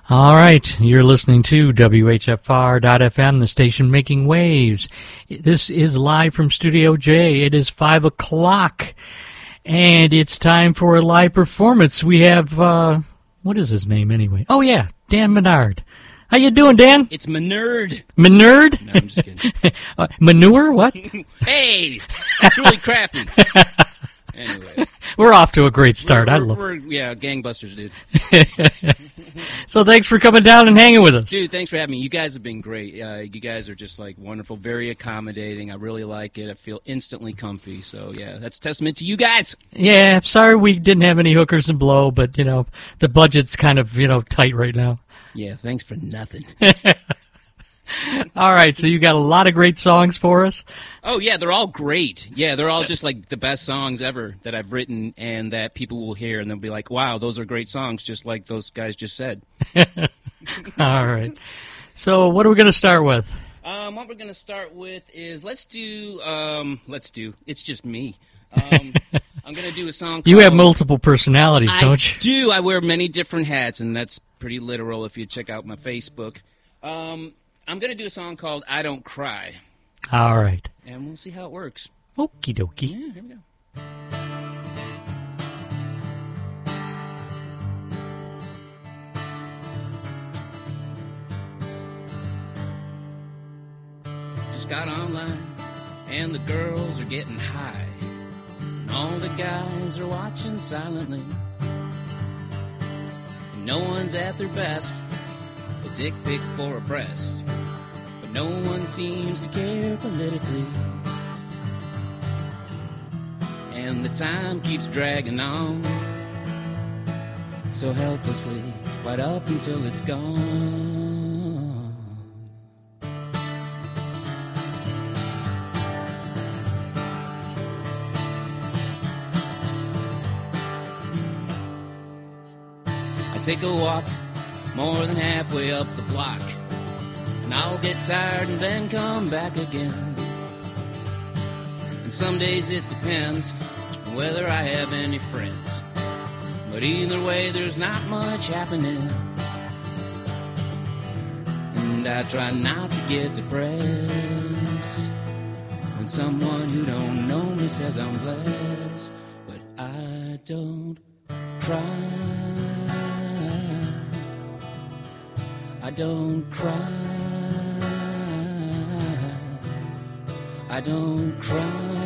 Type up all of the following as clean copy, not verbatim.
All right, you're listening to WHFR.FM, the station making waves. This is live from Studio J. It is 5 o'clock, and it's time for a live performance. We have, what is his name anyway? Oh, yeah, Dan Menard. How you doing, Dan? It's Menard. Menard? No, I'm just kidding. Manure, what? Hey, that's really crappy. Anyway. We're off to a great start. We're gangbusters, dude. So thanks for coming down and hanging with us. Dude, thanks for having me. You guys have been great. You guys are just, like, wonderful, very accommodating. I really like it. I feel instantly comfy. So, yeah, that's a testament to you guys. Yeah, sorry we didn't have any hookers and blow, but, the budget's kind of, tight right now. Yeah, thanks for nothing. All right, so you got a lot of great songs for us? Oh, yeah, they're all great. Yeah, they're all just like the best songs ever that I've written and that people will hear, and they'll be like, wow, those are great songs, just like those guys just said. All right. So what are we going to start with? What we're going to start with is let's do, it's just me. I'm going to do a song called... You have multiple personalities, don't you? I do. I wear many different hats, and that's pretty literal if you check out my Facebook. I'm going to do a song called I Don't Cry. All right. And we'll see how it works. Okie dokie. Yeah, here we go. Just got online, and the girls are getting high. And all the guys are watching silently. And no one's at their best. A dick pic for a breast. But no one seems to care politically. And the time keeps dragging on so helplessly, right up until it's gone. I take a walk more than halfway up the block, and I'll get tired and then come back again. And some days it depends on whether I have any friends, but either way there's not much happening. And I try not to get depressed when someone who don't know me says I'm blessed, but I don't cry. I don't cry. I don't cry.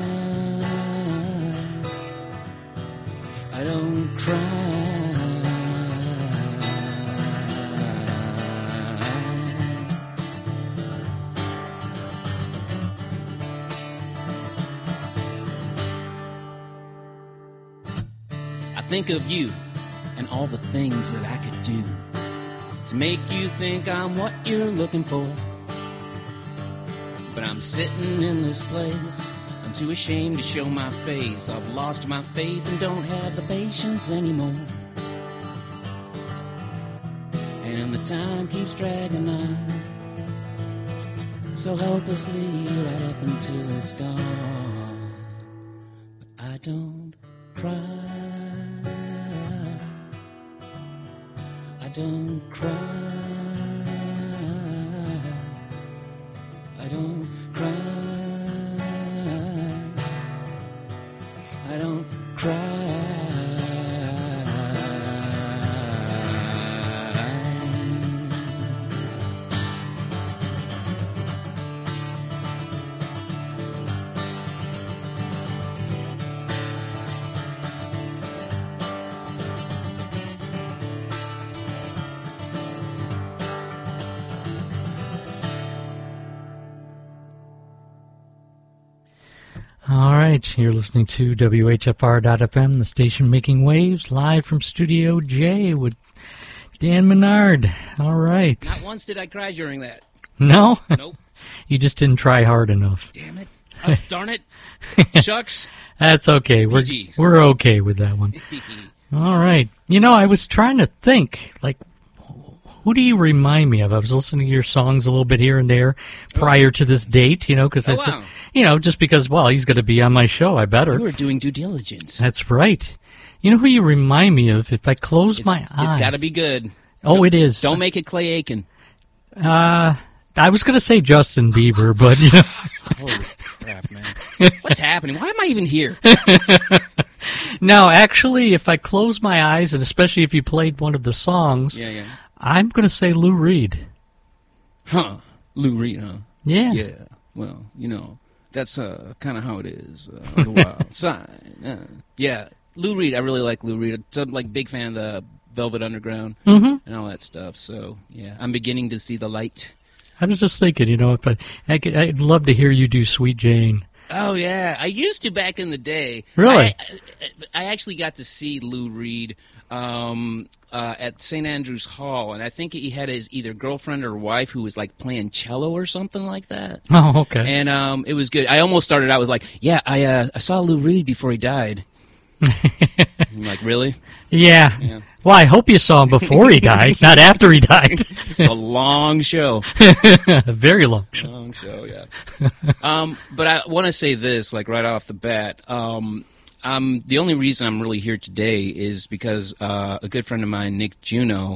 I don't cry. I think of you and all the things that I could do to make you think I'm what you're looking for. But I'm sitting in this place, I'm too ashamed to show my face. I've lost my faith and don't have the patience anymore. And the time keeps dragging on so helplessly, right up until it's gone. But I don't cry. I don't cry. I don't cry. I don't cry. All right, you're listening to WHFR.FM, the station making waves, live from Studio J with Dan Menard. All right. Not once did I cry during that. No? Nope. You just didn't try hard enough. Damn it. Darn it. Shucks. That's okay. We're okay with that one. All right. I was trying to think, who do you remind me of? I was listening to your songs a little bit here and there prior to this date, because I said, just because, he's going to be on my show, I better. You were doing due diligence. That's right. You know who you remind me of? If I close my eyes. It's got to be good. Oh, it is. Don't make it Clay Aiken. I was going to say Justin Bieber, but you know. Holy crap, man! What's happening? Why am I even here? No, actually, if I close my eyes, and especially if you played one of the songs, I'm going to say Lou Reed. Huh? Lou Reed, huh? Yeah. Yeah. Well, you know, that's kind of how it is on the wild side. Yeah, Lou Reed. I really like Lou Reed. I'm like big fan of the Velvet Underground and all that stuff. So yeah, I'm beginning to see the light. I was just thinking, you know, I'd love to hear you do Sweet Jane. Oh, yeah. I used to back in the day. Really? I actually got to see Lou Reed at St. Andrew's Hall, and I think he had his either girlfriend or wife who was, like, playing cello or something like that. Oh, okay. And it was good. I almost started out with, like, I saw Lou Reed before he died. I'm like, really? Yeah. Well, I hope you saw him before he died, not after he died. It's a long show. A very long show. Long show, yeah. But I want to say this, like right off the bat. The only reason I'm really here today is because a good friend of mine, Nick Juno,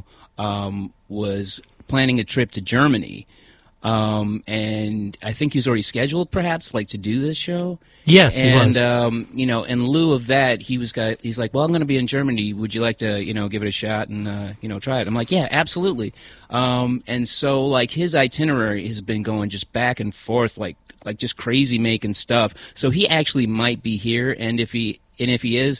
was planning a trip to Germany. And I think he was already scheduled, perhaps, like to do this show. Yes, he was. And you know, in lieu of that, he's like, well, I'm going to be in Germany. Would you like to, you know, give it a shot and you know, try it? I'm like, yeah, absolutely. And so like his itinerary has been going just back and forth, like just crazy making stuff. So he actually might be here, and if he is,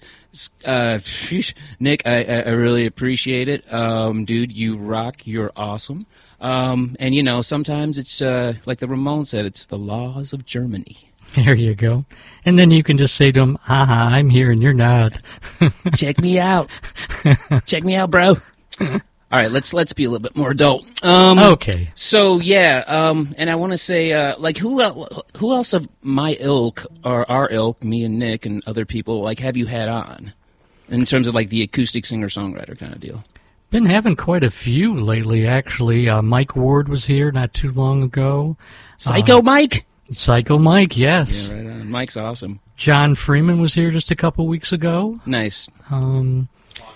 Nick, I really appreciate it. Dude, you rock. You're awesome. And you know, sometimes it's like the Ramones said, it's the laws of Germany. There you go. And then you can just say to him, haha, I'm here and you're not. Check me out. Check me out, bro. All right, let's be a little bit more adult. Okay. So yeah, and I want to say, like, who else of my ilk or our ilk, me and Nick and other people, like, have you had on in terms of like the acoustic singer-songwriter kind of deal? Been having quite a few lately, actually. Mike Ward was here not too long ago. Psycho Mike? Psycho Mike, yes. Yeah, right on. Mike's awesome. John Freeman was here just a couple weeks ago. Nice. Audra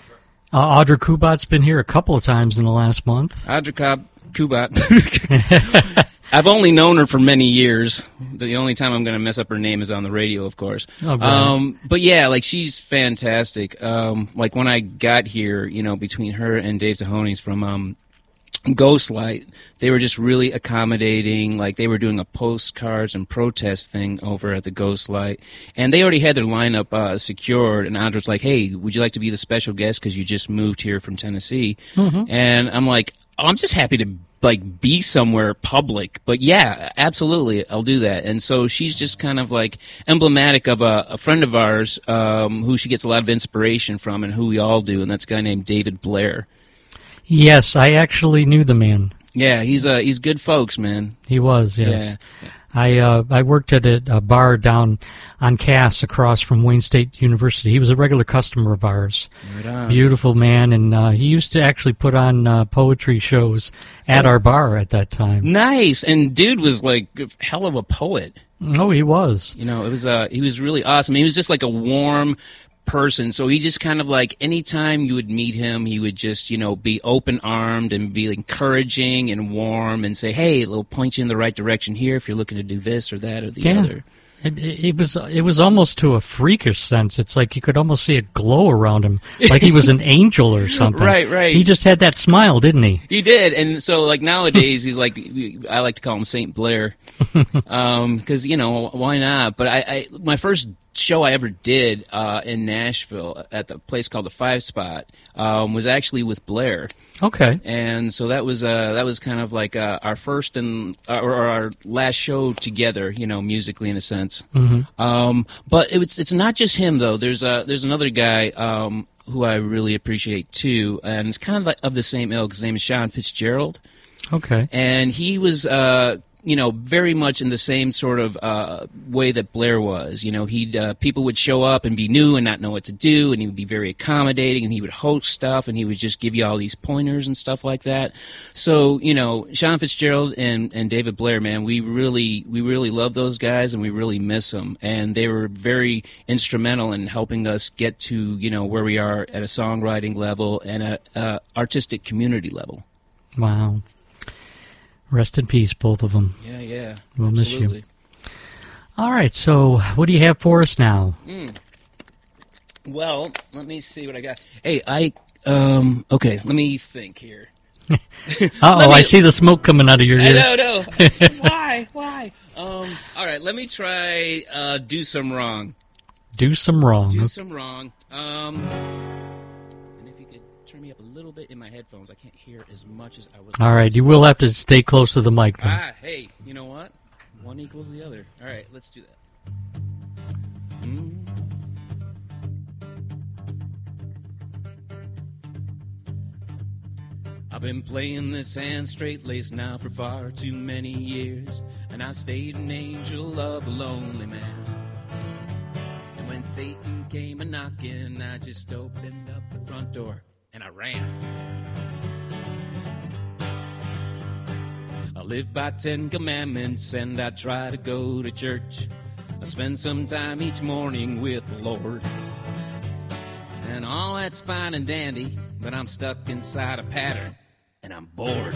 Kubat's been here a couple of times in the last month. Audra Kubat. I've only known her for many years. The only time I'm going to mess up her name is on the radio, of course. Oh, but yeah, like, she's fantastic. Like, when I got here, you know, between her and Dave Tahonis from Ghostlight, they were just really accommodating. Like, they were doing a postcards and protest thing over at the Ghostlight, and they already had their lineup secured. And Audra's like, "Hey, would you like to be the special guest because you just moved here from Tennessee?" And I'm like, I'm just happy to like be somewhere public, but yeah, absolutely, I'll do that. And so she's just kind of like emblematic of a friend of ours who she gets a lot of inspiration from, and who we all do, and that's a guy named David Blair. Yes, I actually knew the man. Yeah, he's good folks, man. He was, yes. Yeah. I worked at a bar down on Cass across from Wayne State University. He was a regular customer of ours. Right on. Beautiful man, and he used to actually put on poetry shows at our bar at that time. Nice, and dude was like a hell of a poet. Oh, he was. You know, it was he was really awesome. He was just like a warm person. So he just kind of like, anytime you would meet him, he would just, you know, be open-armed and be encouraging and warm and say, hey, it'll point you in the right direction here if you're looking to do this or that or the other. It was almost to a freakish sense. It's like you could almost see a glow around him, like he was an angel or something. Right. He just had that smile, didn't he? He did, and so like nowadays he's like, I like to call him Saint Blair, because you know, why not? But I my first show I ever did in Nashville at the place called the Five Spot was actually with Blair. Okay. And so that was kind of like our first and or our last show together, you know, musically in a sense. But it's not just him though. There's another guy who I really appreciate too, and it's kind of like of the same ilk. His name is Sean Fitzgerald. Okay. And he was very much in the same sort of way that Blair was. He'd people would show up and be new and not know what to do, and he would be very accommodating, and he would host stuff, and he would just give you all these pointers and stuff like that. So, Sean Fitzgerald and David Blair, man, we really love those guys, and we really miss them. And they were very instrumental in helping us get to, where we are at a songwriting level and a artistic community level. Wow. Rest in peace, both of them. Yeah. We'll absolutely. miss you. All right, so what do you have for us now? Well, let me see what I got. Hey, okay, let me think here. I see the smoke coming out of your ears. I know. Why? All right, let me try Do Some Wrong. Do Some Wrong. Do Some Wrong. And if you could turn me up a little bit in my headphones, I can't hear as much as I was. All right, you will have to stay close to the mic then. Hey, you know what? One equals the other. All right, let's do that. I've been playing this hand straight-laced now for far too many years, and I stayed an angel of a lonely man. And when Satan came a-knocking, I just opened up the front door and I ran. I live by 10 commandments and I try to go to church. I spend some time each morning with the Lord. And all that's fine and dandy, but I'm stuck inside a pattern and I'm bored.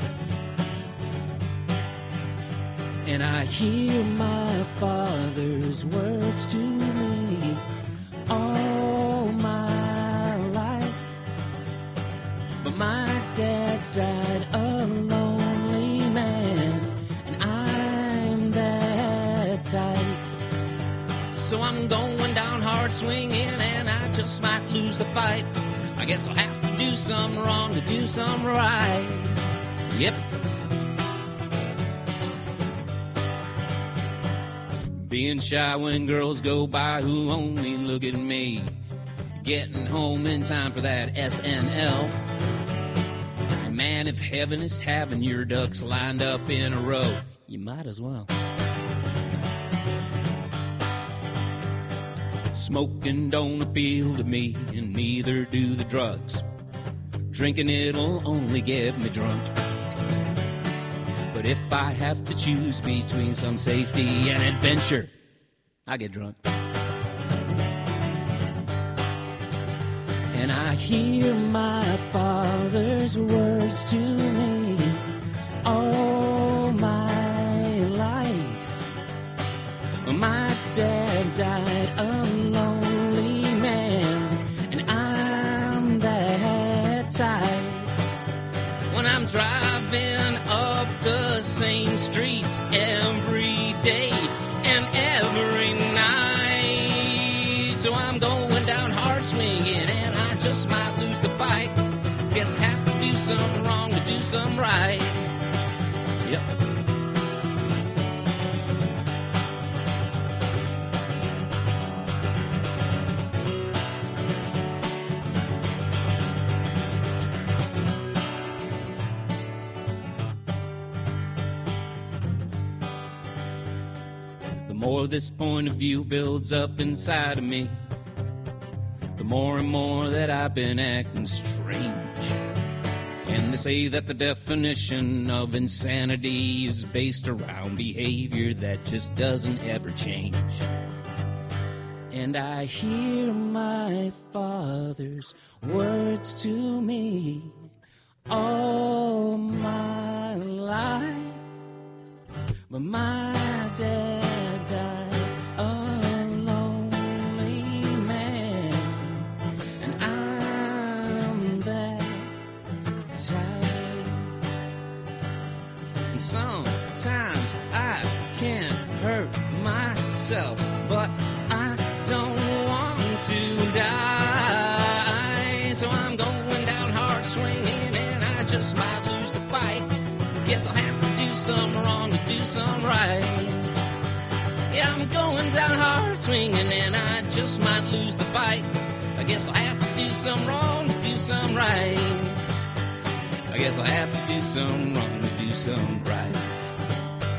And I hear my Father's words to me all my life. But my dad died a lonely man, and I'm that type. So I'm going down hard swinging, and I just might lose the fight. I guess I'll have to do some wrong to do some right. Yep. Being shy when girls go by who only look at me. Getting home in time for that SNL. And man, if heaven is having your ducks lined up in a row, you might as well. Smoking don't appeal to me, and neither do the drugs. Drinking it'll only get me drunk. But if I have to choose between some safety and adventure, I get drunk. And I hear my Father's words to me all my life. My dad died a lonely man, and I'm that type. When I'm driving up the same streets every day and every night, so I'm going down hard swinging, and I just might lose the fight. Guess I have to do some wrong to do some right. Yep. The more this point of view builds up inside of me, the more and more that I've been acting strange. And they say that the definition of insanity is based around behavior that just doesn't ever change. And I hear my Father's words to me all my life. But my dad died a lonely man, and I'm that type. And sometimes I can hurt myself, but I don't want to die. So I'm going down hard swinging, and I just might lose the fight. Guess I'll have to do some wrong to do some right. Yeah, I'm going down hard swinging, and I just might lose the fight. I guess I'll have to do some wrong to do some right. I guess I'll have to do some wrong to do some right.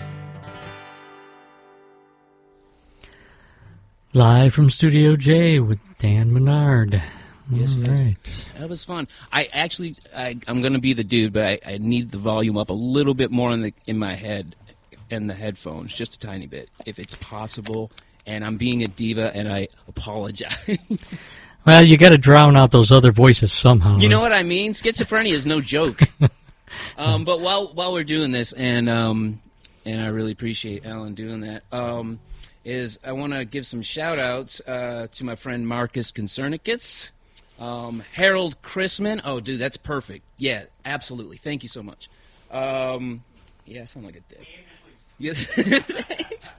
Live from Studio J with Dan Menard. Yes, All yes. right. That was fun. I'm going to be the dude, but I need the volume up a little bit more in my head and the headphones, just a tiny bit, if it's possible. And I'm being a diva, and I apologize. Well, you got to drown out those other voices somehow. You know what I mean? Schizophrenia is no joke. But while we're doing this, and I really appreciate Alan doing that, I want to give some shout-outs to my friend Marcus Concernicus, Harold Chrisman. Oh, dude, that's perfect. Yeah, absolutely. Thank you so much. Yeah, I sound like a dick. Yeah, thanks.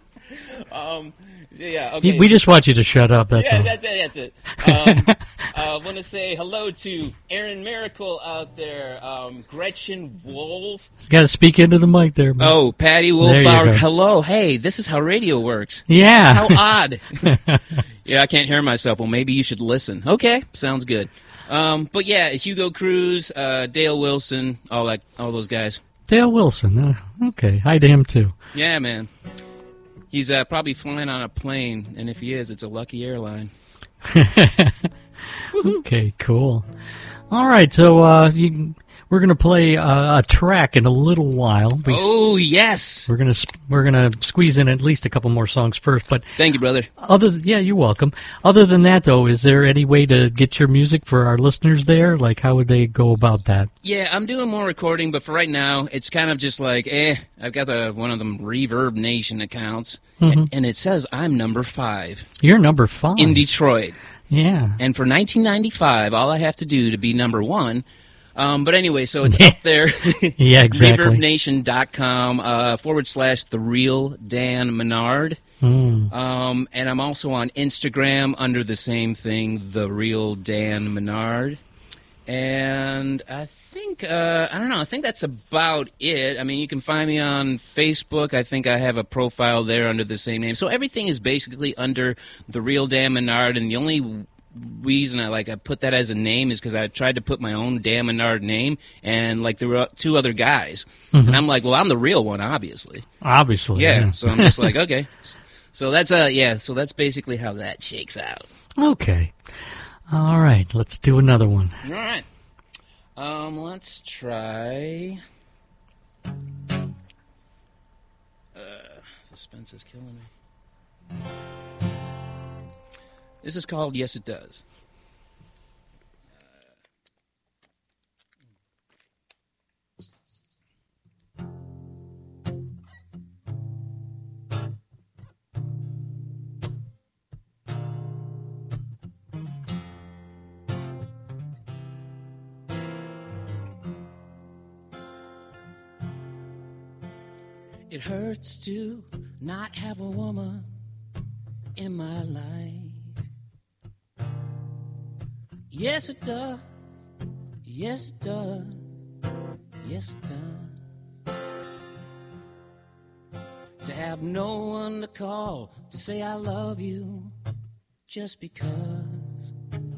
Yeah, okay. We just want you to shut up, that's all. That's it. I want to say hello to Aaron Miracle out there, Gretchen Wolf. You got to speak into the mic there, man. Oh, Patty There you Wolfbauer, go. hello. Hey, this is how radio works. Yeah. How odd. Yeah, I can't hear myself. Well, maybe you should listen. Okay, sounds good. But yeah, Hugo Cruz, Dale Wilson, all those guys. Dale Wilson. Okay. Hi to him, too. Yeah, man. He's probably flying on a plane, and if he is, it's a lucky airline. Okay, cool. All right, so we're going to play a track in a little while. Oh, yes. We're gonna squeeze in at least a couple more songs first, but Thank you, brother. you're welcome. Other than that, though, is there any way to get your music for our listeners there? Like, how would they go about that? Yeah, I'm doing more recording, but for right now, it's kind of just like, I've got one of them Reverb Nation accounts, and it says I'm number 5 You're number 5 in Detroit. Yeah. And for 1995, all I have to do to be number 1. But anyway, so it's up there. Yeah, exactly. ReverbNation.com /The Real Dan Menard. And I'm also on Instagram under the same thing, The Real Dan Menard. And I think, I don't know, I think that's about it. I mean, you can find me on Facebook. I think I have a profile there under the same name. So everything is basically under The Real Dan Menard, and the only reason I put that as a name is because I tried to put my own Dan Menard name, and there were 2 other guys. And I'm like, well, I'm the real one, obviously. Obviously. Yeah, so I'm just like, okay. So that's so that's basically how that shakes out. Okay. All right, let's do another one. All right. Let's try. Suspense is killing me. This is called Yes It Does. It hurts to not have a woman in my life. Yes, it does. Yes, it does. Yes, it does. To have no one to call to say I love you just because.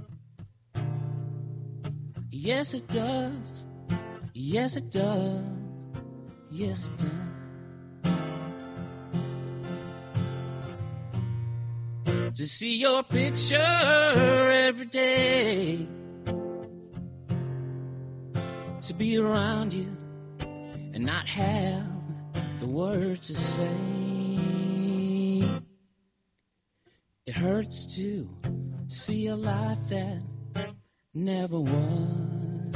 Yes, it does. Yes, it does. Yes, it does. To see your picture every day, to be around you and not have the words to say. It hurts to see a life that never was.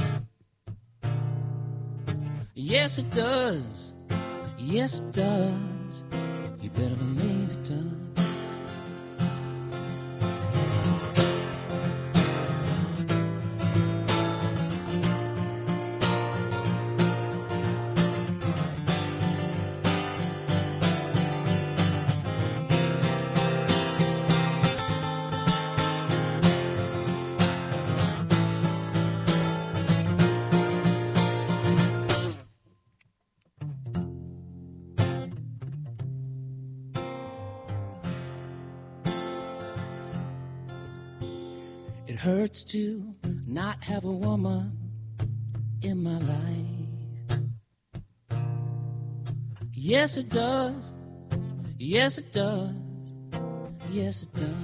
Yes, it does. Yes, it does. You better believe it does. It hurts to not have a woman in my life. Yes, it does. Yes, it does. yes it does.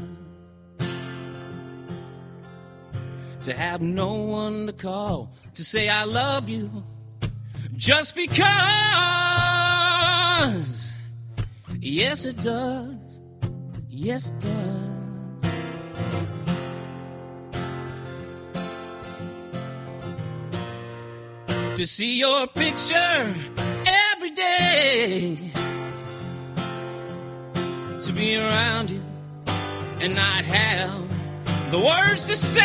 To have no one to call to say I love you just because. Yes, it does. Yes, it does. To see your picture every day, to be around you and not have the words to say.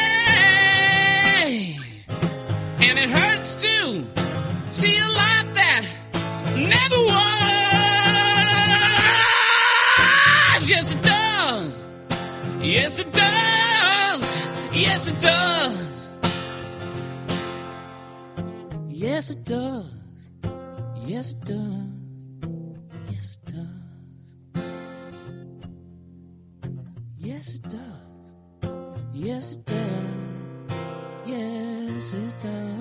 And it hurts to see a life that never was. Yes, it does. Yes, it does. Yes, it does. Yes, it does. Yes, it does. Yes, it does. Yes, it does. Yes, it does. Yes, it does.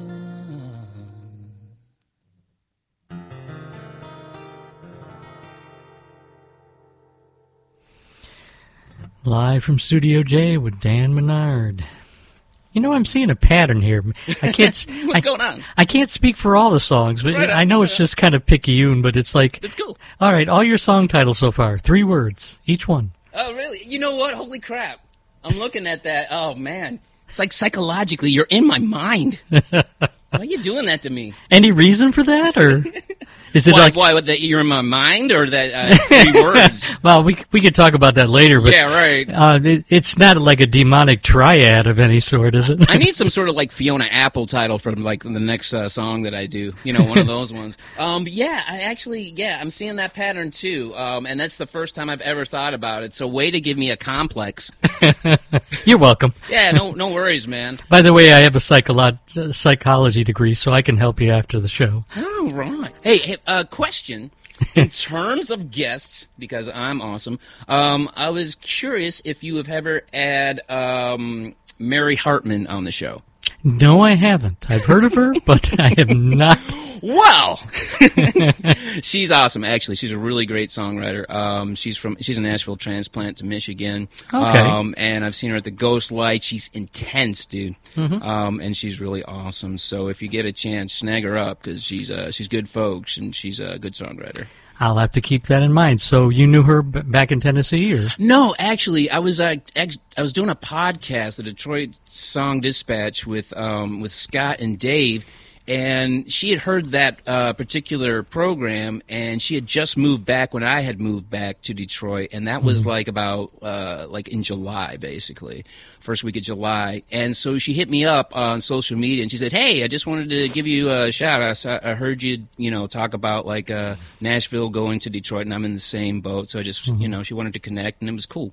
Live from Studio J with Dan Menard. You know, I'm seeing a pattern here. I can't. What's going on? I can't speak for all the songs, but Right on, I know it's just kind of picayune. But it's like, It's cool. all right, all your song titles so far, 3 words each one. Oh, really? You know what? Holy crap. I'm looking at that. Oh, man. It's like psychologically, you're in my mind. Why are you doing that to me? Any reason for that, or is it Why, that you're in my mind, or that it's 3 words? Well, we could talk about that later, but Yeah, right. It's not like a demonic triad of any sort, is it? I need some sort of like Fiona Apple title from like the next song that I do. You know, one of those ones. Yeah, I'm seeing that pattern too. And that's the first time I've ever thought about it. So way to give me a complex. You're welcome. Yeah, no worries, man. By the way, I have a psychology degree, so I can help you after the show. Oh, right. Hey, question. In terms of guests, because I'm awesome, I was curious if you have ever had Mary Hartman on the show. No, I haven't. I've heard of her, but I have not. Wow! She's awesome, actually. She's a really great songwriter. She's a Nashville transplant to Michigan. Okay. And I've seen her at the Ghost Light. She's intense, dude. Mm-hmm. And she's really awesome. So if you get a chance, snag her up, because she's good folks, and she's a good songwriter. I'll have to keep that in mind. So you knew her back in Tennessee, or? No, actually, I was doing a podcast, the Detroit Song Dispatch, with Scott and Dave, and she had heard that particular program, and she had just moved back when I had moved back to Detroit, and that was like about like in July, basically, first week of July. And so she hit me up on social media, and she said, "Hey, I just wanted to give you a shout out. I heard you, talk about like Nashville going to Detroit, and I'm in the same boat. So I just, she wanted to connect, and it was cool."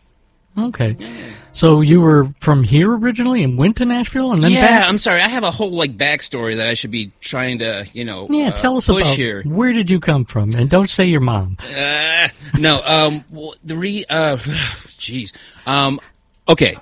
Okay. So you were from here originally and went to Nashville and then back? I'm sorry. I have a whole like backstory that I should be trying to, tell us push about here. Where did you come from? And don't say your mom. No. Well, jeez. Okay.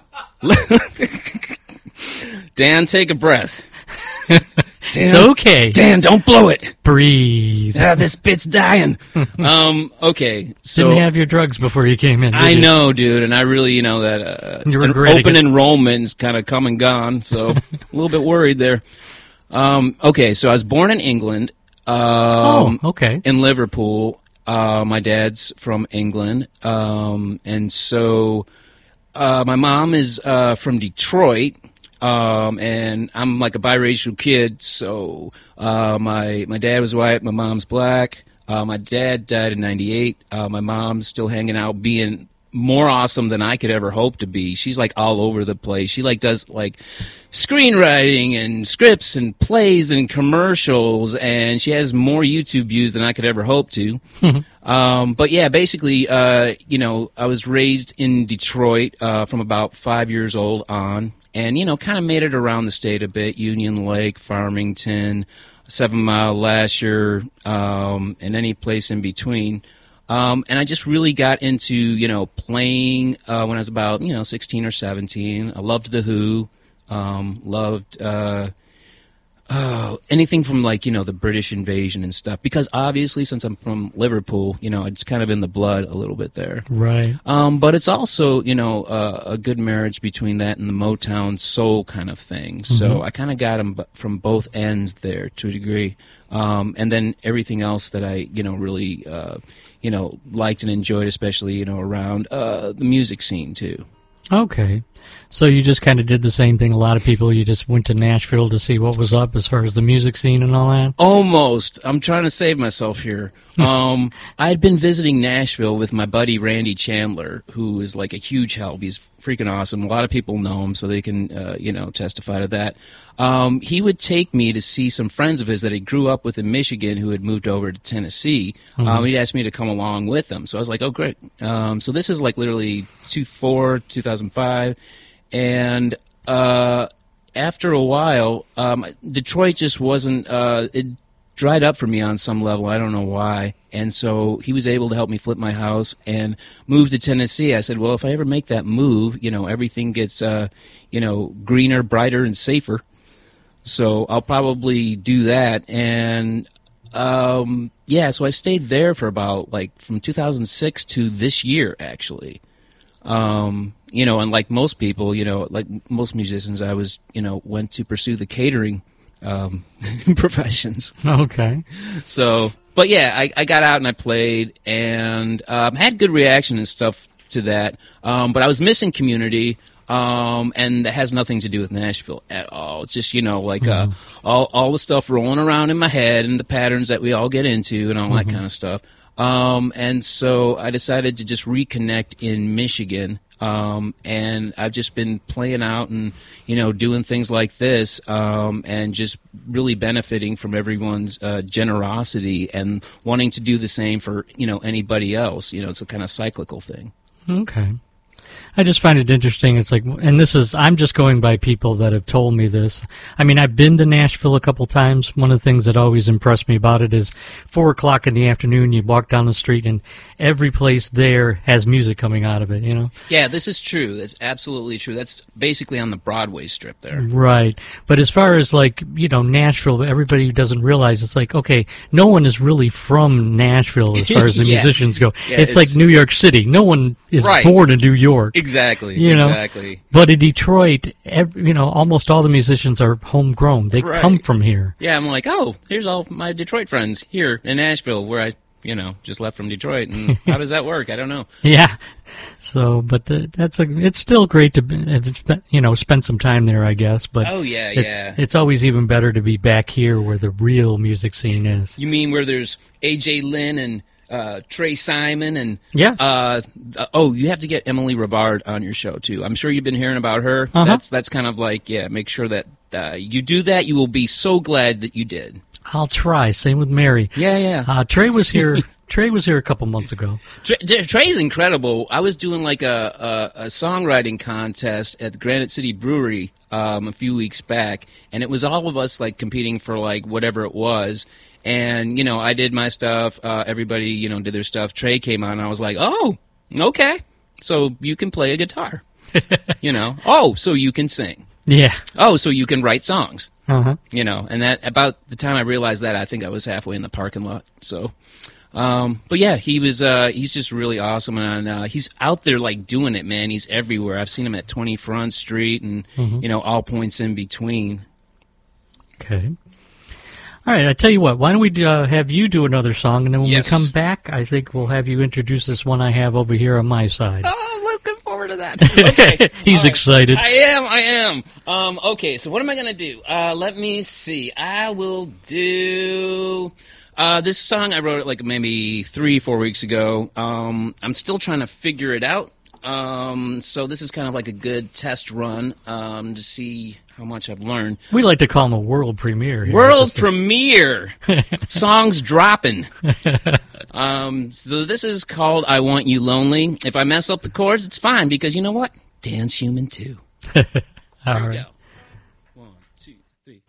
Dan, take a breath. Dan, It's okay. Dan, don't blow it. Breathe. This bit's dying. Okay. So Didn't have your drugs before you came in, did I you? know, dude, and I really, that You regretting open it. enrollment's kind of come and gone, so a little bit worried there. Okay, so I was born in England. Okay. In Liverpool. My dad's from England, and so my mom is from Detroit. And I'm like a biracial kid, so my dad was white, my mom's black. My dad died in '98. My mom's still hanging out, being more awesome than I could ever hope to be. She's like all over the place. She like does like screenwriting and scripts and plays and commercials, and she has more YouTube views than I could ever hope to. But yeah, basically, I was raised in Detroit from about 5 years old on. And, kind of made it around the state a bit, Union Lake, Farmington, 7 Mile, Lasher, and any place in between. And I just really got into, playing when I was about, 16 or 17. I loved The Who, loved Oh, anything from like, the British invasion and stuff. Because obviously, since I'm from Liverpool, it's kind of in the blood a little bit there. Right. But it's also, a good marriage between that and the Motown soul kind of thing. So I kind of got them from both ends there to a degree. And then everything else that I, really, liked and enjoyed, especially, around the music scene too. Okay. So you just kind of did the same thing a lot of people. You just went to Nashville to see what was up as far as the music scene and all that? Almost. I'm trying to save myself here. I had been visiting Nashville with my buddy Randy Chandler, who is like a huge help. He's freaking awesome. A lot of people know him, so they can, testify to that. He would take me to see some friends of his that he grew up with in Michigan who had moved over to Tennessee. He'd asked me to come along with them. So I was like, oh, great. So this is like literally 2005. And after a while, Detroit just wasn't it dried up for me on some level. I don't know why. And so he was able to help me flip my house and move to Tennessee. I said, well, if I ever make that move, everything gets, greener, brighter, and safer. So I'll probably do that. And, so I stayed there for about, from 2006 to this year, actually. And like most people, like most musicians, I was, went to pursue the catering professions. Okay. So, but yeah, I got out and I played and had good reaction and stuff to that. But I was missing community, and that has nothing to do with Nashville at all. It's just, all the stuff rolling around in my head and the patterns that we all get into and all that kind of stuff. And so I decided to just reconnect in Michigan. And I've just been playing out and, doing things like this, and just really benefiting from everyone's generosity and wanting to do the same for, anybody else. It's a kind of cyclical thing. Okay. I just find it interesting. It's like, and I'm just going by people that have told me this. I mean, I've been to Nashville a couple times. One of the things that always impressed me about it is 4 o'clock in the afternoon, you walk down the street and every place there has music coming out of it, Yeah, this is true. That's absolutely true. That's basically on the Broadway strip there. Right. But as far as Nashville, everybody doesn't realize it's like, okay, no one is really from Nashville as far as the musicians go. Yeah, it's like New York City. No one is born in New York. Exactly. Exactly. But in Detroit, almost all the musicians are homegrown. They come from here. Yeah, I'm like, oh, here's all my Detroit friends here in Nashville, where I, just left from Detroit. And how does that work? I don't know. Yeah. So, but it's still great to, spend some time there, I guess. But it's always even better to be back here where the real music scene is. You mean where there's A.J. Lynn and Trey Simon and you have to get Emily Rivard on your show too. I'm sure you've been hearing about her. That's kind of like make sure that you do that. You will be so glad that you did. I'll try. Same with Mary. Yeah. Trey was here. Trey was here a couple months ago. Trey's incredible. I was doing like a songwriting contest at the Granite City Brewery a few weeks back, and it was all of us like competing for like whatever it was. And, I did my stuff. Everybody, did their stuff. Trey came on, and I was like, oh, okay. So you can play a guitar. Oh, so you can sing. Yeah. Oh, so you can write songs. And that about the time I realized that, I think I was halfway in the parking lot. So, but yeah, he's just really awesome. And he's out there, like, doing it, man. He's everywhere. I've seen him at 20 Front Street and, all points in between. Okay. All right, I tell you what, why don't we have you do another song, and then when we come back, I think we'll have you introduce this one I have over here on my side. Oh, I'm looking forward to that. Okay. He's excited. I am. Okay, so what am I going to do? Let me see. I will do... this song, I wrote it like maybe 3-4 weeks ago. I'm still trying to figure it out. So this is kind of like a good test run to see how much I've learned. We like to call them a world premiere. World premiere! Songs dropping. So this is called I Want You Lonely. If I mess up the chords, it's fine, because you know what? Dan's human too. All right. Go. 1, 2, 3.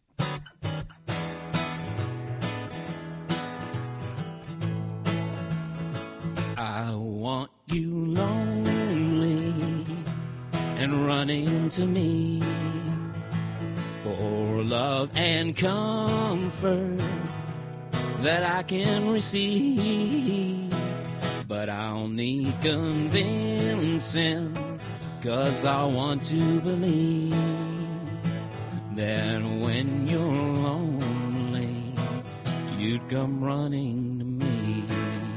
I want you lonely and running to me, for love and comfort that I can receive. But I'll need convincing, 'cause I want to believe that when you're lonely, you'd come running to me.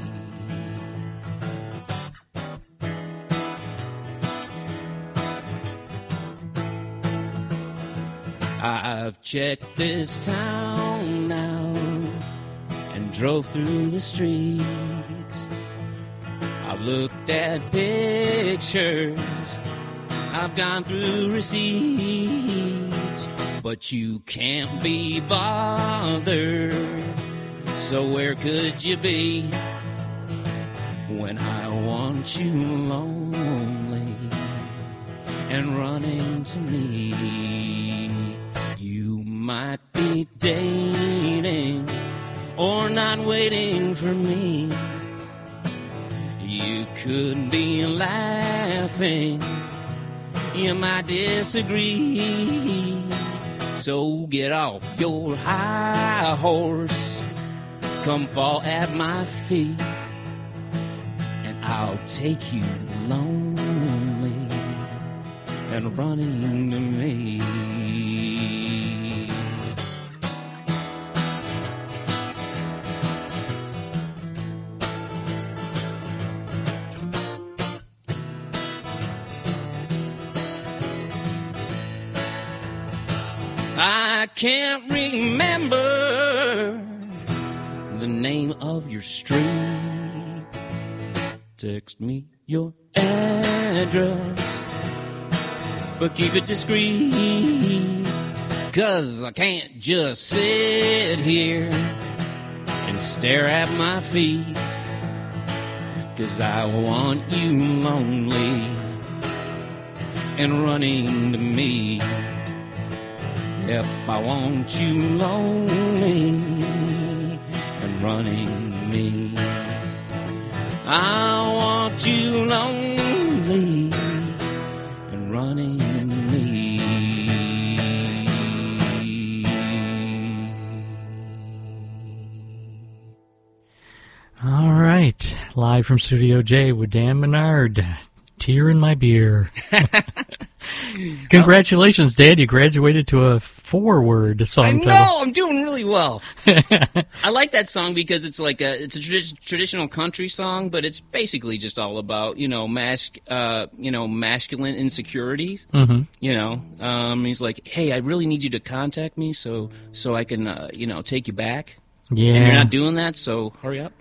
I've checked this town out and drove through the streets. I've looked at pictures, I've gone through receipts, but you can't be bothered. So where could you be when I want you lonely and running to me? You might be dating or not waiting for me. You could be laughing, you might disagree. So get off your high horse, come fall at my feet, and I'll take you lonely and running to me. I can't remember the name of your street. Text me your address, but keep it discreet, 'cause I can't just sit here and stare at my feet, 'cause I want you lonely and running to me. Yep, I want you lonely and running to me. I want you lonely and running to me. All right, live from Studio J with Dan Menard, Tear in My Beer. Congratulations, Dad. You graduated to a 4-word song I title. know, I'm doing really well. I like that song because it's like it's a traditional country song, but it's basically just all about, masculine insecurities. Mm-hmm. He's like, hey, I really need you to contact me so I can, take you back. Yeah. And you're not doing that, so hurry up.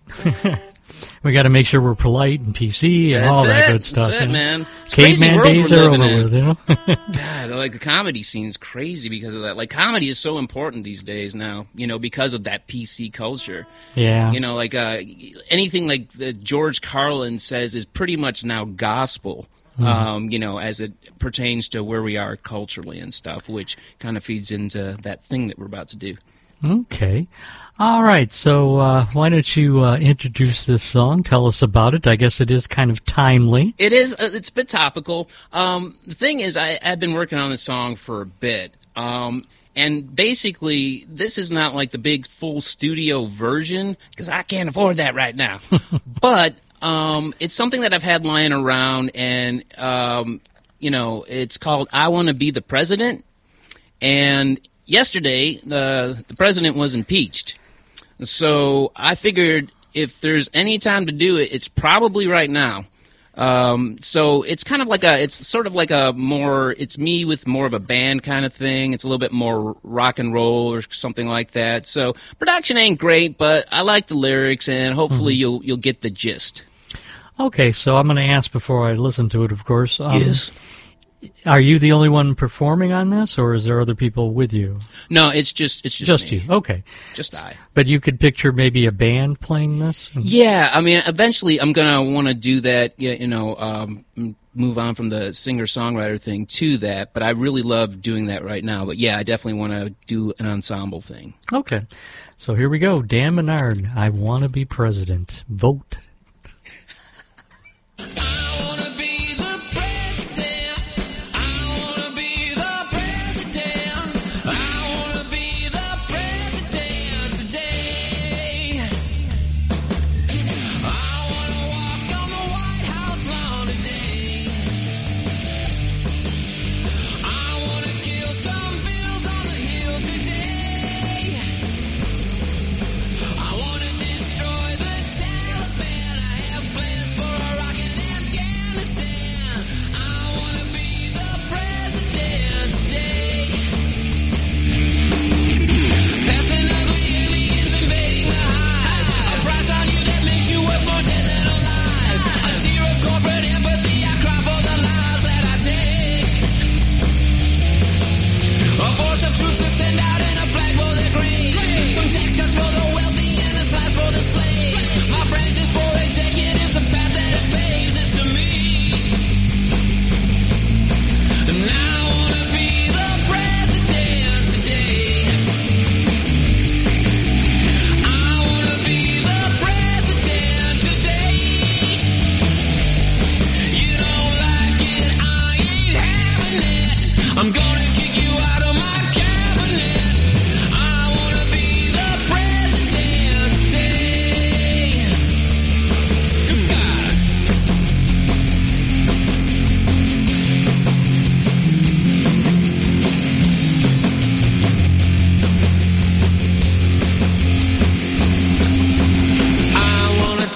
We got to make sure we're polite and PC and all that good stuff. That's it, man. It's Caveman days are over with, you know? God, like the comedy scene's crazy because of that. Like, comedy is so important these days now, because of that PC culture. Yeah. Anything like that George Carlin says is pretty much now gospel. Mm-hmm. As it pertains to where we are culturally and stuff, which kind of feeds into that thing that we're about to do. Okay. All right. So why don't you introduce this song? Tell us about it. I guess it is kind of timely. It is. It's a bit topical. The thing is, I've been working on this song for a bit. And basically, this is not like the big full studio version, because I can't afford that right now. But it's something that I've had lying around, and, it's called I Want to Be the President. And yesterday, the president was impeached. So I figured if there's any time to do it, it's probably right now. So it's kind of like it's me with more of a band kind of thing. It's a little bit more rock and roll or something like that. So production ain't great, but I like the lyrics, and hopefully you'll get the gist. Okay, so I'm going to ask before I listen to it, of course. Yes. Are you the only one performing on this, or is there other people with you? No, it's just me. You. Okay. Just I. But you could picture maybe a band playing this? Yeah, I mean, eventually I'm going to want to do that, move on from the singer-songwriter thing to that, but I really love doing that right now. But yeah, I definitely want to do an ensemble thing. Okay. So here we go. Dan Menard, I Want to Be President. Vote. I wanna be the president.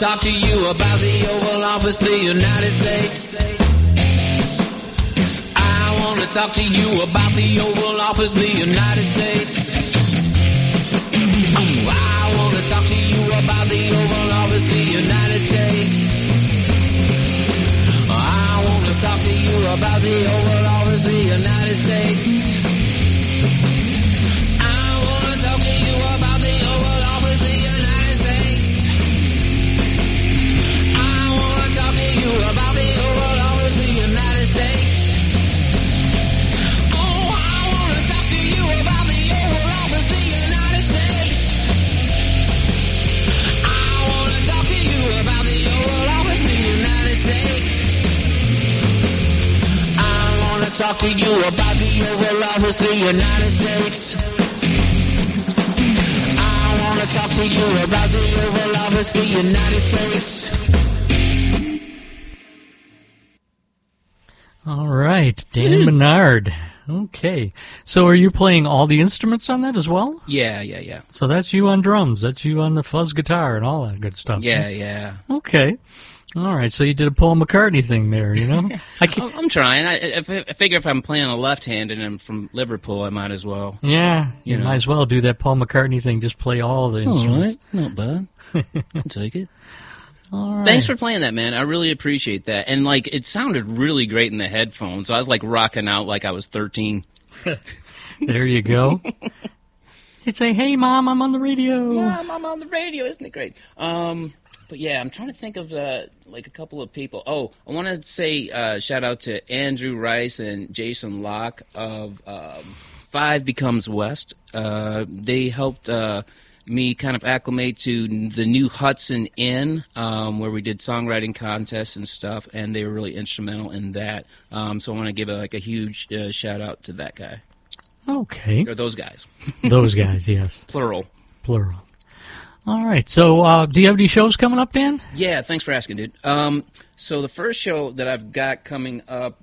talk to you about the Oval Office, the United States. I want to talk to you about the Oval Office, the United States. I want to talk to you about the Oval Office, the United States. I want to talk to you about the Oval Office, the United States. I want to talk to you about the Oval Office, the United States. I want to talk to you about the Oval Office, the United States. Oh, I want to talk to you about the Oval Office, the United States. I want to talk to you about the Oval Office, the United States. Talk to you about the Oval Office, the United States. I want to talk to you about the Oval Office, the United States. All right, Dan Menard. Okay. So are you playing all the instruments on that as well? Yeah. So that's you on drums, that's you on the fuzz guitar and all that good stuff. Yeah. Okay. All right, so you did a Paul McCartney thing there, you know? I'm trying. I figure if I'm playing a left-handed and I'm from Liverpool, I might as well. Yeah, you might as well do that Paul McCartney thing, just play all the instruments. All right, not bad. I'll take it. All right. Thanks for playing that, man. I really appreciate that. And, like, it sounded really great in the headphones. I was, like, rocking out like I was 13. There you go. You'd say, hey, Mom, I'm on the radio. Mom, I'm on the radio. Isn't it great? But yeah, I'm trying to think of like a couple of people. Oh, I want to say shout out to Andrew Rice and Jason Locke of Five Becomes West. They helped me kind of acclimate to the new Hudson Inn, where we did songwriting contests and stuff, and they were really instrumental in that. So I want to give a huge shout out to that guy. Okay. Or those guys. Those guys, yes. Plural. All right, so do you have any shows coming up, Dan? Yeah, thanks for asking, dude. So the first show that I've got coming up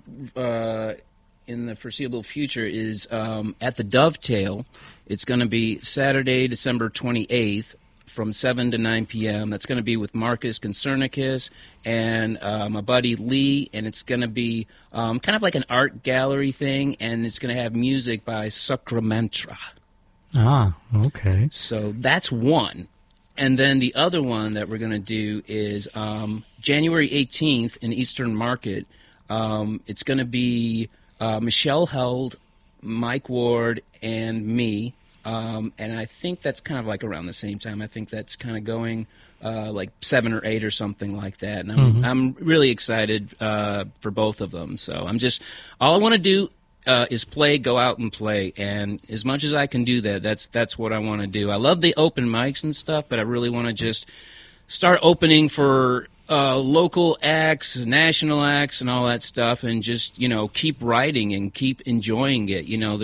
in the foreseeable future is at the Dovetail. It's going to be Saturday, December 28th from 7 to 9 p.m. That's going to be with Marcus Concernicus and my buddy Lee, and it's going to be kind of like an art gallery thing, and it's going to have music by Sacramentra. Ah, okay. So that's one. And then the other one that we're going to do is January 18th in Eastern Market. It's going to be Michelle Held, Mike Ward, and me. And I think that's kind of like around the same time. I think that's kind of going like 7 or 8 or something like that. And I'm really excited for both of them. So all I want to do is play, go out and play, and as much as I can do that, that's what I want to do. I love the open mics and stuff, but I really want to just start opening for local acts, national acts, and all that stuff, and just keep writing and keep enjoying it.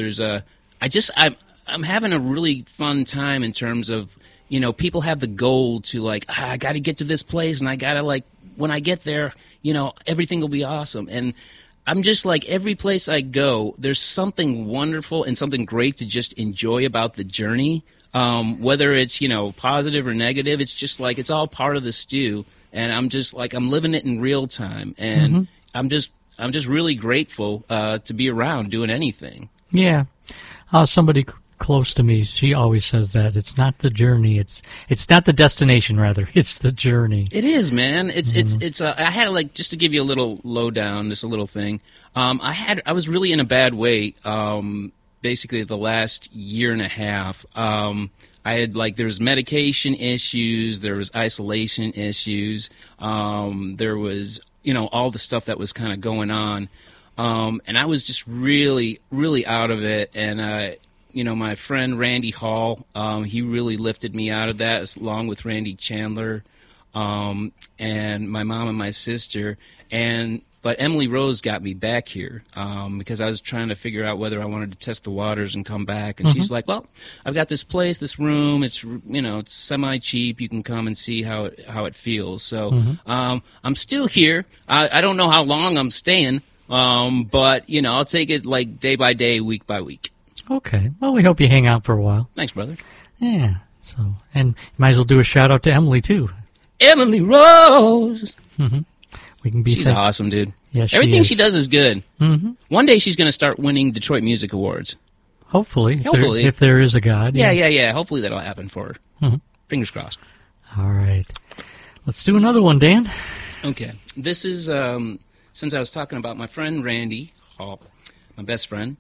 I'm having a really fun time in terms of people have the goal to like I got to get to this place, and I got to like when I get there, everything will be awesome. And I'm just like, every place I go, there's something wonderful and something great to just enjoy about the journey. Whether it's, positive or negative, it's just like, it's all part of the stew. And I'm just like, I'm living it in real time. And I'm just really grateful to be around doing anything. Yeah. Somebody close to me, she always says that it's not the journey, it's not the destination, rather it's the journey. It is, man. It's I had like, just to give you a little lowdown, just a little thing. I was really in a bad way basically the last year and a half. I had like, there was medication issues, there was isolation issues, there was all the stuff that was kind of going on, and I was just really, really out of it. And my friend Randy Hall, he really lifted me out of that, along with Randy Chandler, and my mom and my sister. But Emily Rose got me back here because I was trying to figure out whether I wanted to test the waters and come back. And she's like, "Well, I've got this place, this room. It's it's semi-cheap. You can come and see how it feels." So I'm still here. I don't know how long I'm staying, but I'll take it like day by day, week by week. Okay. Well, we hope you hang out for a while. Thanks, brother. Yeah. So, and you might as well do a shout out to Emily too. Emily Rose. We can be. She's awesome, dude. Yeah, everything is. she does is good. Mm-hmm. One day she's going to start winning Detroit Music Awards. Hopefully, Hopefully. if there is a God. Yeah. Hopefully that'll happen for her. Mm-hmm. Fingers crossed. All right. Let's do another one, Dan. Okay. This is, since I was talking about my friend Randy Hall, my best friend,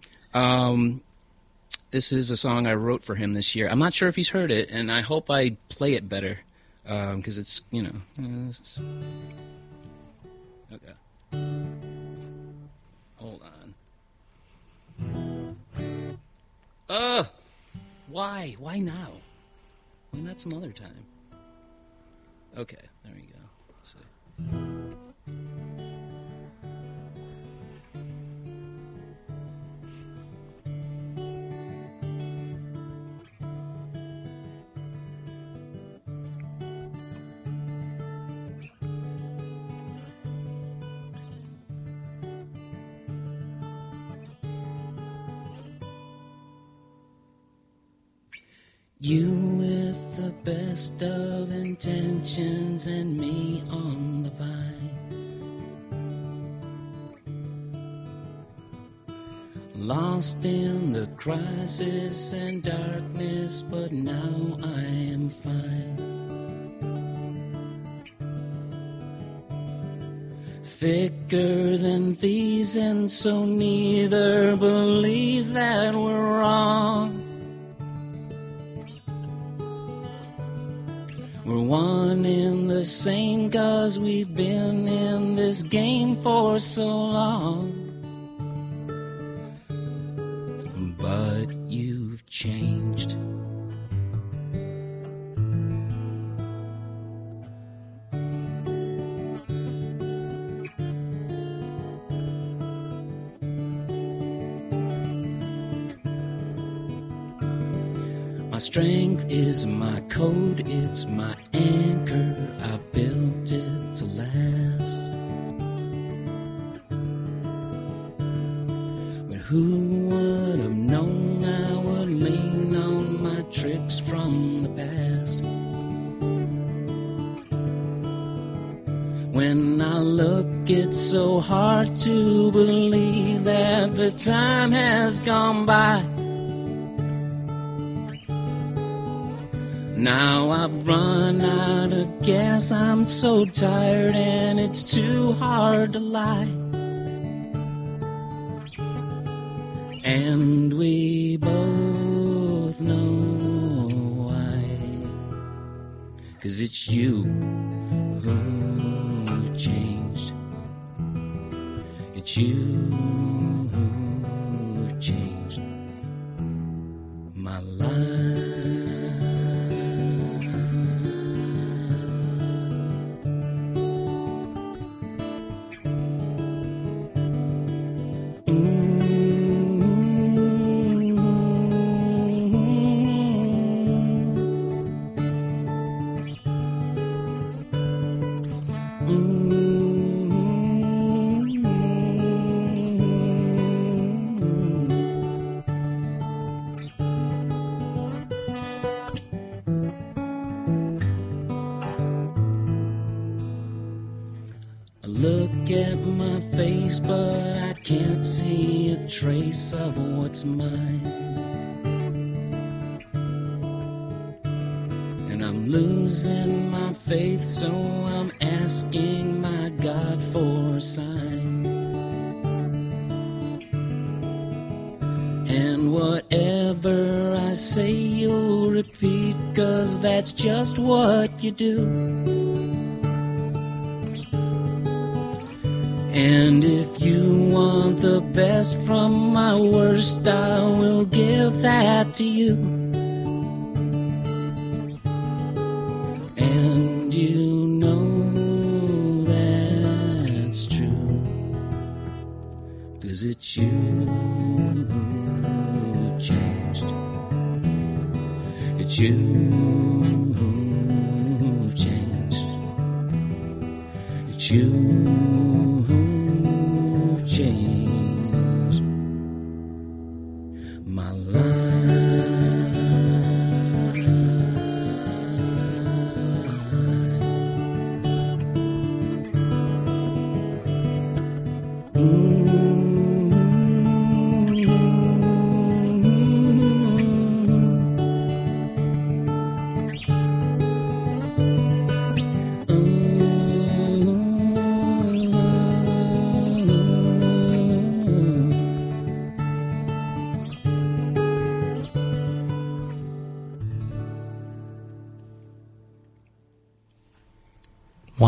this is a song I wrote for him this year. I'm not sure if he's heard it, and I hope I play it better, because it's, okay. Hold on. Why? Why now? Why not some other time? Okay, there you go. Let's see. You with the best of intentions and me on the vine. Lost in the crisis and darkness, but now I am fine. Thicker than these, and so neither believes that we're wrong. We're one in the same, 'cause we've been in this game for so long. But you've changed. My strength is my code, it's my anchor, I've built it to last. But who would have known I would lean on my tricks from the past? When I look, it's so hard to believe that the time has gone by. Now I've run out of gas, I'm so tired and it's too hard to lie. And we both know why. 'Cause it's you who changed. It's you who changed my life. Look at my face, but I can't see a trace of what's mine. And I'm losing my faith, so I'm asking my God for a sign. And whatever I say, you'll repeat, 'cause that's just what you do. And if you want the best from my worst, I will give that to you. And you know that's true, 'cause it's you who changed. It's you who changed. It's you who've changed my life.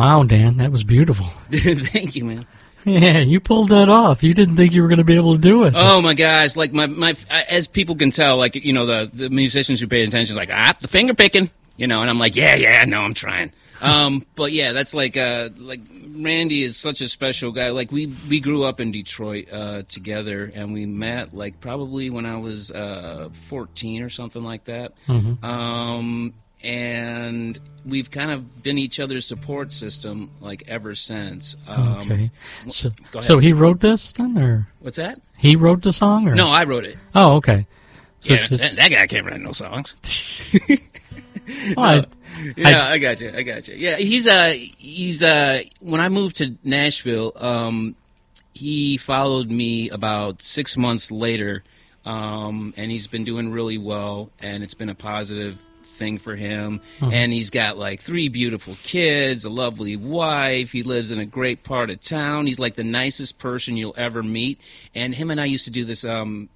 Wow, Dan, that was beautiful. Thank you, man. Yeah, you pulled that off. You didn't think you were going to be able to do it. Oh my gosh! Like my as people can tell, like the musicians who pay attention is like the finger picking, and I'm like no, I'm trying. But yeah, that's like Randy is such a special guy. Like we grew up in Detroit together, and we met like probably when I was 14 or something like that. Mm-hmm. And we've kind of been each other's support system like ever since. Okay. So he wrote this then, or what's that? He wrote the song, or no? I wrote it. Oh, okay. So yeah, that guy can't write no songs. Well, I got you. Yeah, he's when I moved to Nashville, he followed me about 6 months later, and he's been doing really well, and it's been a positive thing for him. And he's got like 3 beautiful kids, a lovely wife. He lives in a great part of town. He's like the nicest person you'll ever meet. And him and I used to do this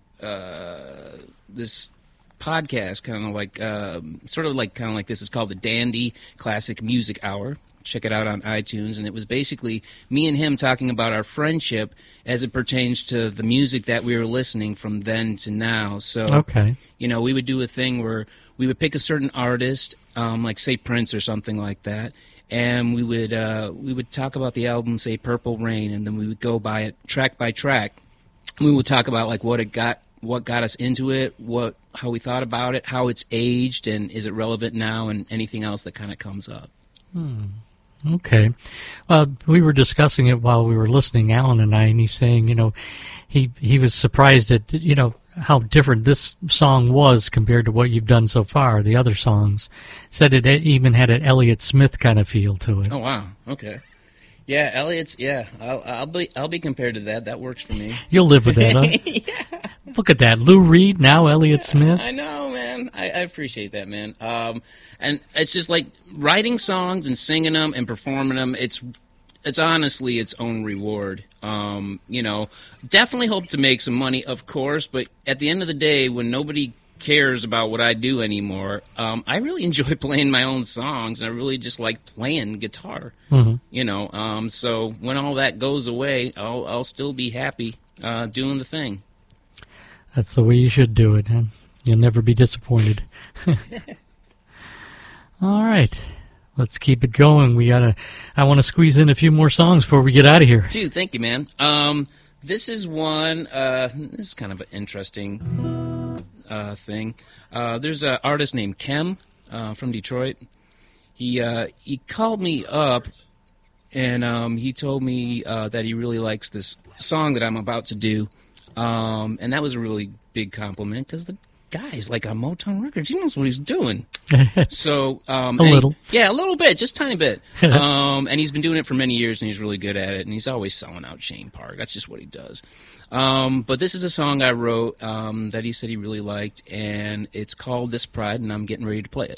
this podcast, kind of like this. It's called the Dandy Classic Music Hour. Check it out on iTunes. And it was basically me and him talking about our friendship as it pertains to the music that we were listening from then to now. So, okay. We would do a thing where we would pick a certain artist, like say Prince or something like that, and we would talk about the album, say Purple Rain, and then we would go by it track by track. We would talk about like what got us into it, how we thought about it, how it's aged, and is it relevant now, and anything else that kind of comes up. Okay. Well, we were discussing it while we were listening, Alan and I, and he's saying, he was surprised at, how different this song was compared to what you've done so far, the other songs. Said it even had an Elliott Smith kind of feel to it. Oh, wow. Okay. Yeah, Elliott's, yeah. I'll be compared to that. That works for me. You'll live with that, huh? Yeah. Look at that. Lou Reed, now Elliott Smith. I know, man. I appreciate that, man. And it's just like writing songs and singing them and performing them, it's honestly its own reward. Definitely hope to make some money, of course, but at the end of the day, when nobody cares about what I do anymore, I really enjoy playing my own songs, and I really just like playing guitar. Mm-hmm. So when all that goes away, I'll still be happy doing the thing. That's the way you should do it, huh? You'll never be disappointed. All right. Let's keep it going. I want to squeeze in a few more songs before we get out of here. Dude, thank you, man. This is one, this is kind of an interesting thing. There's an artist named Kem from Detroit. He called me up, and he told me that he really likes this song that I'm about to do. And that was a really big compliment, because the guy's like on Motown Records. He knows what he's doing. So a little. Yeah, a little bit, just a tiny bit. And he's been doing it for many years, and he's really good at it. And he's always selling out Shane Park. That's just what he does. But this is a song I wrote that he said he really liked, and it's called This Pride, and I'm getting ready to play it.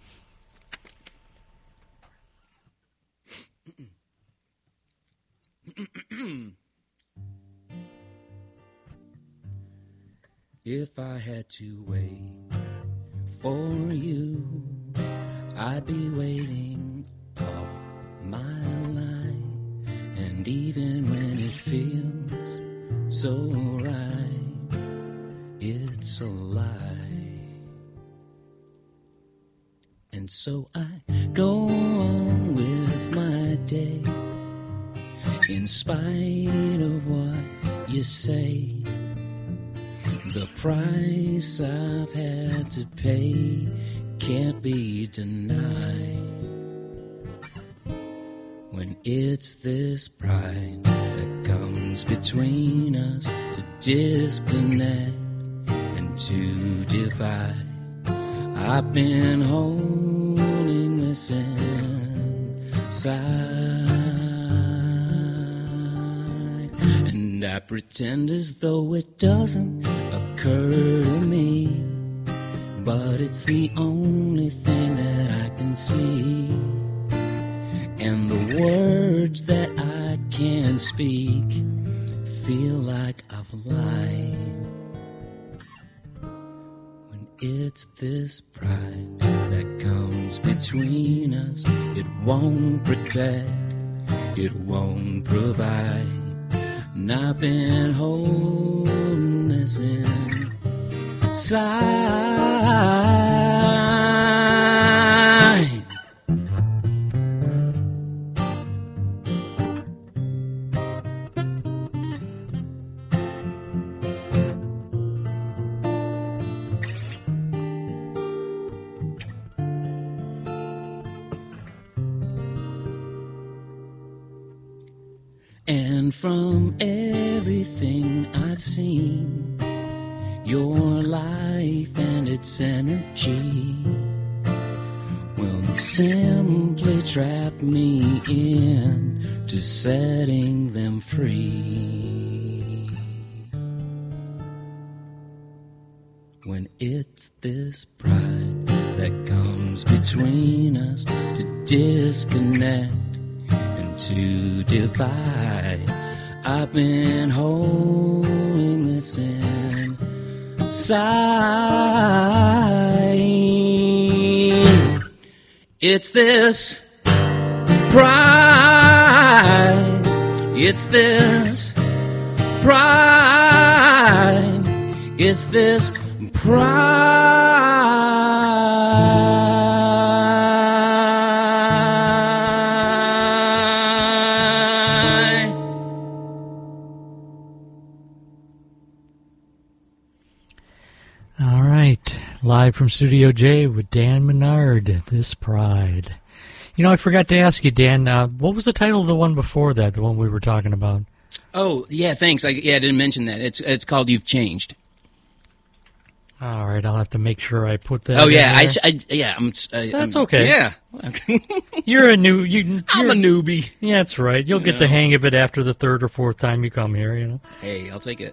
If I had to wait for you, I'd be waiting all my life. And even when it feels so right, it's a lie. And so I go on with my day, in spite of what you say. The price I've had to pay can't be denied. When it's this pride that comes between us, to disconnect and to divide, I've been holding this inside, and I pretend as though it doesn't occur to me, but it's the only thing that I can see. And the words that I can't speak feel like I've lied. When it's this pride that comes between us. It won't protect, it won't provide. And I've been holding this inside. And from everything I've seen, your life and its energy will simply trap me in to setting them free. When it's this pride that comes between us to disconnect and to divide, I've been holding this inside. It's this pride. It's this pride. It's this pride. All right, live from Studio J with Dan Menard, This Pride. You know, I forgot to ask you, Dan, what was the title of the one before that, the one we were talking about? Oh, yeah, thanks. I didn't mention that. It's called You've Changed. All right, I'll have to make sure I put that. Oh yeah, in there. That's okay. Yeah, You're a new. I'm a newbie. Yeah, that's right. You'll get the hang of it after the third or fourth time you come here. You know. Hey, I'll take it.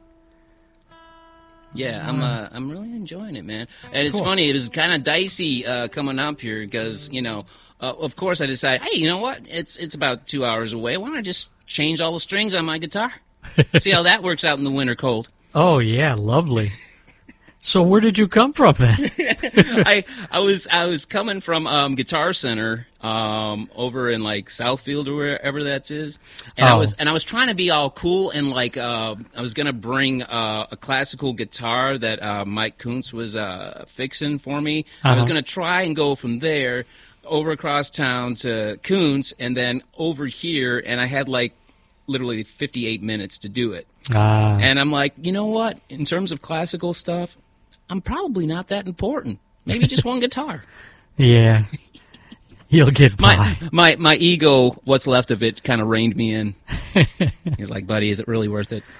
Yeah, I'm really enjoying it, man. And it's funny. It was kind of dicey coming up here because of course I decided, hey, you know what? It's about 2 hours away. Why don't I just change all the strings on my guitar? See how that works out in the winter cold. Oh yeah, lovely. So where did you come from then? I was coming from Guitar Center over in like Southfield or wherever that is, and I was trying to be all cool and like I was gonna bring a classical guitar that Mike Kuntz was fixing for me. I was gonna try and go from there over across town to Kuntz and then over here, and I had like literally 58 minutes to do it. And I'm like, you know what? In terms of classical stuff, I'm probably not that important. Maybe just one guitar. Yeah. You'll get by. My ego, what's left of it, kind of reined me in. He's like, buddy, is it really worth it?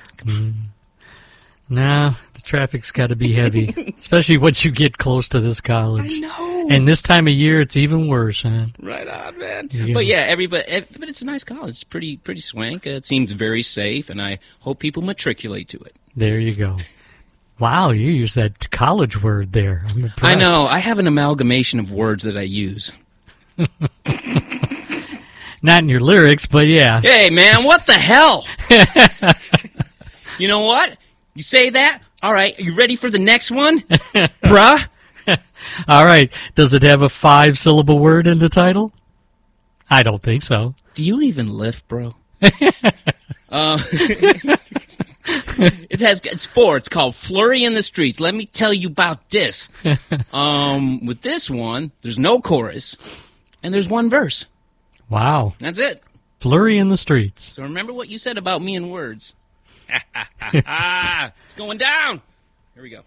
No, the traffic's got to be heavy, especially once you get close to this college. I know. And this time of year, it's even worse, man. Right on, man. Yeah. But yeah, but it's a nice college. It's pretty swank. It seems very safe, and I hope people matriculate to it. There you go. Wow, you used that college word there. I'm impressed. I know. I have an amalgamation of words that I use. Not in your lyrics, but yeah. Hey, man, what the hell? You know what? You say that? All right, are you ready for the next one? Bruh? All right. Does it have a 5-syllable word in the title? I don't think so. Do you even lift, bro? It's 4. It's called Flurry in the Streets. Let me tell you about this. With this one, there's no chorus, and there's one verse. Wow. That's it. Flurry in the Streets. So remember what you said about me and words. It's going down. Here we go.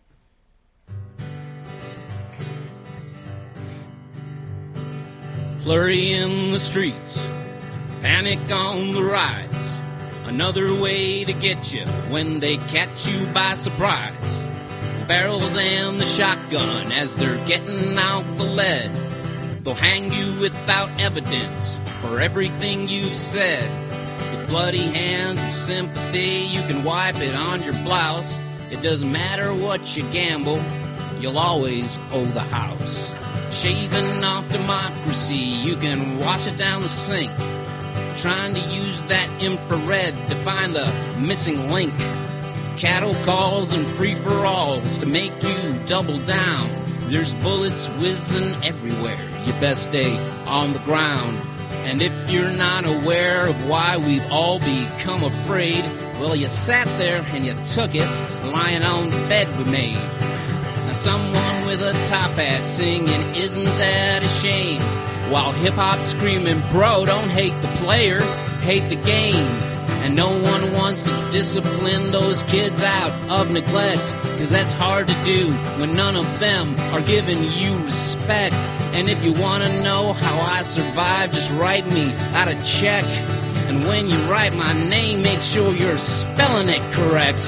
Flurry in the streets, panic on the rise. Another way to get you when they catch you by surprise. Barrels and the shotgun as they're getting out the lead. They'll hang you without evidence for everything you've said. With bloody hands of sympathy, you can wipe it on your blouse. It doesn't matter what you gamble, you'll always owe the house. Shaving off democracy, you can wash it down the sink. Trying to use that infrared to find the missing link. Cattle calls and free-for-alls to make you double down. There's bullets whizzing everywhere. You best stay on the ground. And if you're not aware of why we've all become afraid, well, you sat there and you took it, lying on the bed we made. Now someone with a top hat singing, isn't that a shame? While hip-hop screaming, bro, don't hate the player, hate the game. And no one wants to discipline those kids out of neglect, 'cause that's hard to do when none of them are giving you respect. And if you want to know how I survived, just write me out a check. And when you write my name, make sure you're spelling it correct.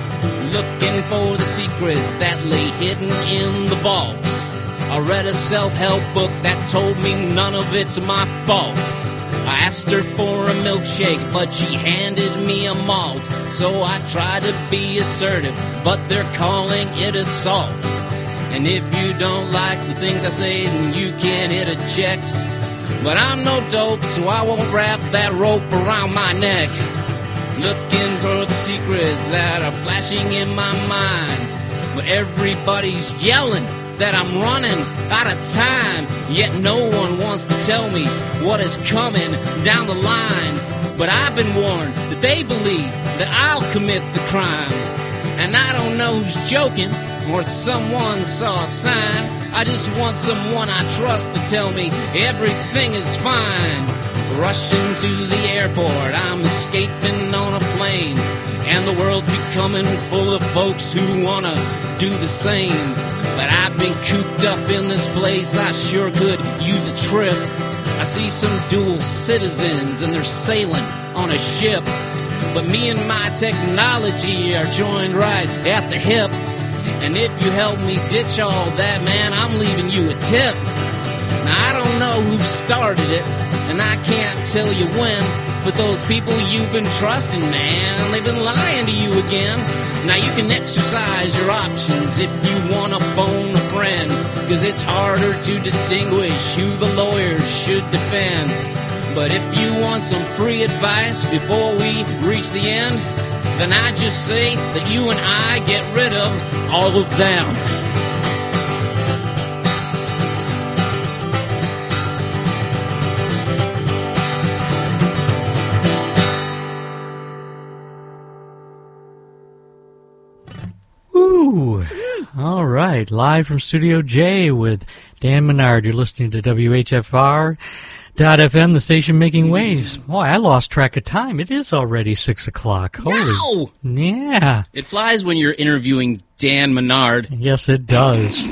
Looking for the secrets that lay hidden in the vault. I read a self-help book that told me none of it's my fault. I asked her for a milkshake, but she handed me a malt. So I tried to be assertive, but they're calling it assault. And if you don't like the things I say, then you can hit eject. But I'm no dope, so I won't wrap that rope around my neck. Looking toward the secrets that are flashing in my mind. But everybody's yelling that I'm running out of time. Yet no one wants to tell me what is coming down the line. But I've been warned that they believe that I'll commit the crime. And I don't know who's joking or someone saw a sign. I just want someone I trust to tell me everything is fine. Rushing to the airport, I'm escaping on a plane. And the world's becoming full of folks who wanna do the same. But I've been cooped up in this place, I sure could use a trip. I see some dual citizens and they're sailing on a ship. But me and my technology are joined right at the hip. And if you help me ditch all that, man, I'm leaving you a tip. Now I don't know who started it, and I can't tell you when. But those people you've been trusting, man, they've been lying to you again. Now you can exercise your options if you want to phone a friend, 'cause it's harder to distinguish who the lawyers should defend. But if you want some free advice before we reach the end, then I just say that you and I get rid of all of them. Woo! All right, live from Studio J with Dan Menard. You're listening to WHFR.FM, the station making waves. Boy, I lost track of time. It is already 6 o'clock. No! Yeah. It flies when you're interviewing Dan Menard. Yes, it does.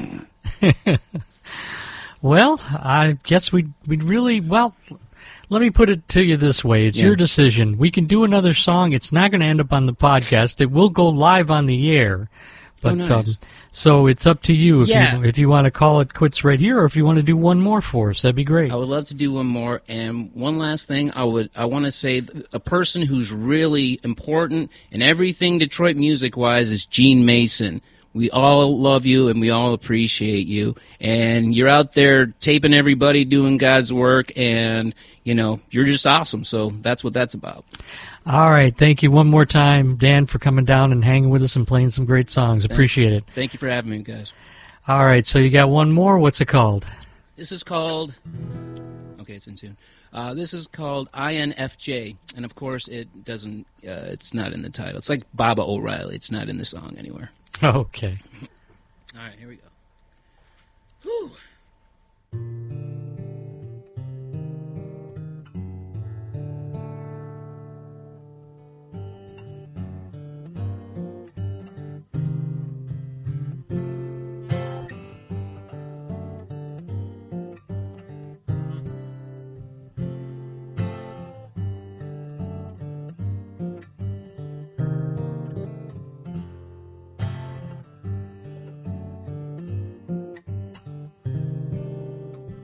Well, I guess we'd really, well, let me put it to you this way. It's your decision. We can do another song. It's not going to end up on the podcast. It will go live on the air. But, nice. So it's up to you if you want to call it quits right here, or if you want to do one more for us. That'd be great. I would love to do one more. And one last thing, I want to say a person who's really important in everything Detroit music-wise is Gene Mason. We all love you and we all appreciate you. And you're out there taping everybody, doing God's work, and, you know, you're just awesome. So that's what that's about. All right. Thank you one more time, Dan, for coming down and hanging with us and playing some great songs. Appreciate it. Thank you for having me, guys. All right. So you got one more. What's it called? This is called... Okay, it's in tune. This is called INFJ. And, of course, it doesn't... it's not in the title. It's like Baba O'Reilly. It's not in the song anywhere. Okay. All right, here we go.